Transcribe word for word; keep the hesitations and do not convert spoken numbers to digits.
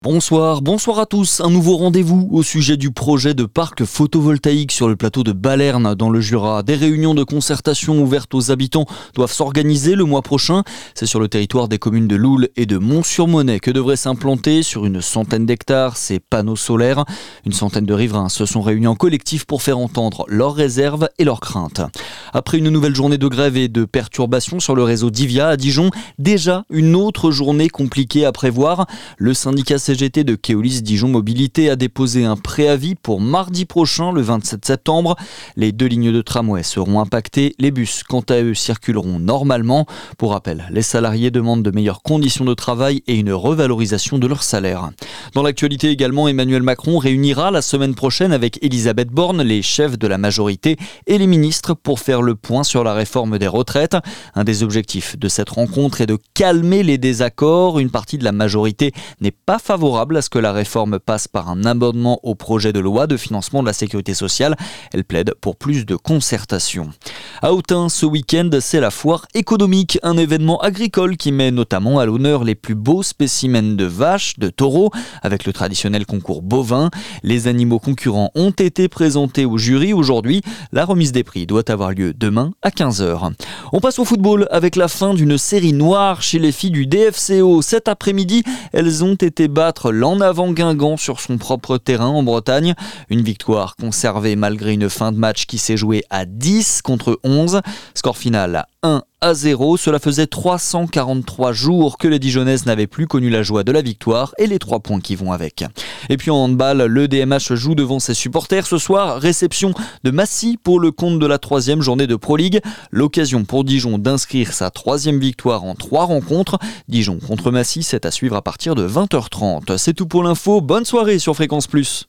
Bonsoir, bonsoir à tous. Un nouveau rendez-vous au sujet du projet de parc photovoltaïque sur le plateau de Balerne dans le Jura. Des réunions de concertation ouvertes aux habitants doivent s'organiser le mois prochain. C'est sur le territoire des communes de Loul et de Mont-sur-Monnet que devraient s'implanter sur une centaine d'hectares ces panneaux solaires. Une centaine de riverains se sont réunis en collectif pour faire entendre leurs réserves et leurs craintes. Après une nouvelle journée de grève et de perturbations sur le réseau Divia à Dijon, déjà une autre journée compliquée à prévoir. Le syndicat C G T de Keolis Dijon Mobilité a déposé un préavis pour mardi prochain, le vingt-sept septembre. Les deux lignes de tramway seront impactées. Les bus, quant à eux, circuleront normalement. Pour rappel, les salariés demandent de meilleures conditions de travail et une revalorisation de leur salaire. Dans l'actualité également, Emmanuel Macron réunira la semaine prochaine avec Elisabeth Borne les chefs de la majorité et les ministres pour faire le point sur la réforme des retraites. Un des objectifs de cette rencontre est de calmer les désaccords. Une partie de la majorité n'est pas favorable à ce que la réforme passe par un amendement au projet de loi de financement de la sécurité sociale. Elle plaide pour plus de concertation. À Autun, ce week-end, c'est la foire économique, un événement agricole qui met notamment à l'honneur les plus beaux spécimens de vaches, de taureaux, avec le traditionnel concours bovin. Les animaux concurrents ont été présentés au jury aujourd'hui. La remise des prix doit avoir lieu demain à quinze heures. On passe au football avec la fin d'une série noire chez les filles du D F C O. Cet après-midi, elles ont été battre l'En Avant Guingamp sur son propre terrain en Bretagne. Une victoire conservée malgré une fin de match qui s'est jouée à dix contre onze. Score final un à zéro. Cela faisait trois cent quarante-trois jours que les Dijonnaises n'avaient plus connu la joie de la victoire et les trois points qui vont avec. Et puis en handball, le D M H joue devant ses supporters ce soir. Réception de Massy pour le compte de la troisième journée de Pro League. L'occasion pour Dijon d'inscrire sa troisième victoire en trois rencontres. Dijon contre Massy, c'est à suivre à partir de vingt heures trente. C'est tout pour l'info. Bonne soirée sur Fréquence Plus.